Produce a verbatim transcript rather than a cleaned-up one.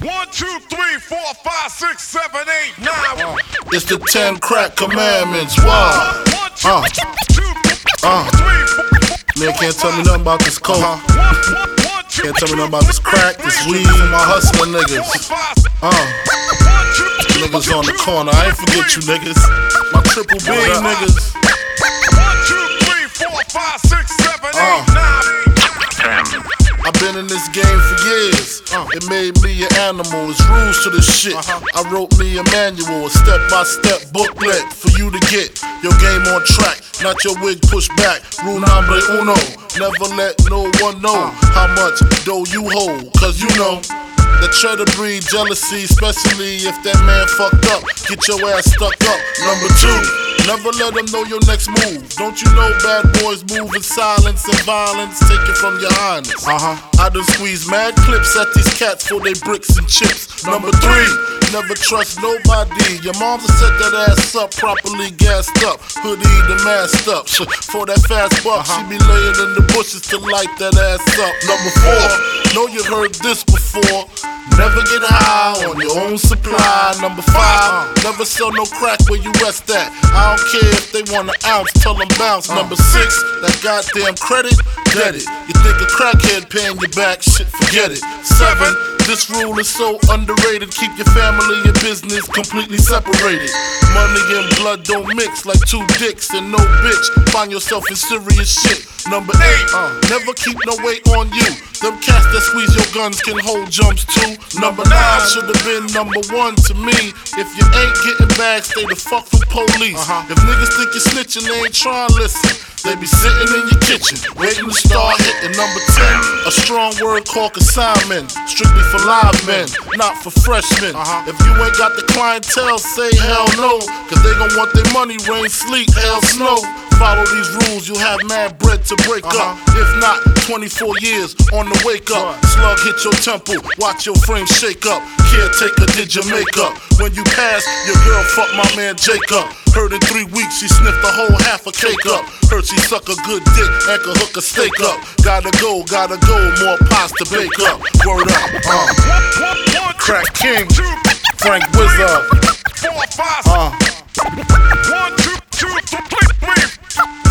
One, two, three, four, five, six, seven, eight, nine. Uh, it's the ten crack commandments. Wow. Uh, uh. Man can't tell me nothing about this coke. Can't tell me nothing about this crack, this weed, and my hustler niggas. Uh. Niggas on the corner, I ain't forget you niggas. My triple B niggas. One, two, three, four, five, six, seven, eight, nine. I've been in this game for years. Uh, it made me an animal. It's rules to this shit. Uh-huh. I wrote me a manual, a step-by-step booklet for you to get your game on track. Not your wig pushed back. Rule number uno. Never let no one know how much dough you hold. Cause you know that try to breed jealousy, especially if that man fucked up. Get your ass stuck up. Number two, never let them know your next move. Don't you know bad boys move in silence and violence? Take it from your highness. Uh-huh. I done squeeze mad clips at these cats for they bricks and chips. Number three, never trust nobody. Your mom's set that ass up, properly gassed up, hoodie the masked up. For that fast buck, uh-huh. She be laying in the bushes to light that ass up. Number four, know you heard this before. Never get high on your own supply. Number five, never sell no crack where you rest at. I don't care if they want an ounce, tell them bounce. Number six, that goddamn credit, get it. You think a crackhead paying you back, shit, forget it. Seven, this rule is so underrated. Keep your family and business completely separated. Money and blood don't mix like two dicks and no bitch. Find yourself in serious shit. Number eight, uh, never keep no weight on you. Them cats that squeeze your guns can hold jumps too. Number nine should have been number one to me. If you ain't getting bags, stay the fuck from police. Uh-huh. If niggas think you're snitching, they ain't trying to listen. They be sitting in your kitchen, waiting to start hitting. Number ten, a strong word called consignment. Strictly for live men, not for freshmen. Uh-huh. If you ain't got the clientele, say hell no. Cause they gon' want their money, rain, sleet, hell, snow. Follow these rules, you'll have mad bread to break uh-huh. up. If not, twenty-four years on the wake up. Slug hit your temple, watch your frame shake up. Caretaker did your makeup. When you pass, your girl fucked my man Jacob. Heard in three weeks she sniffed a whole half a cake up. Heard she suck a good dick and could hook a steak up. Gotta go, gotta go, more pies to bake up. Word up, uh. Crack King, Frank Wizard. Four, five, uh. one, two, two, three, three.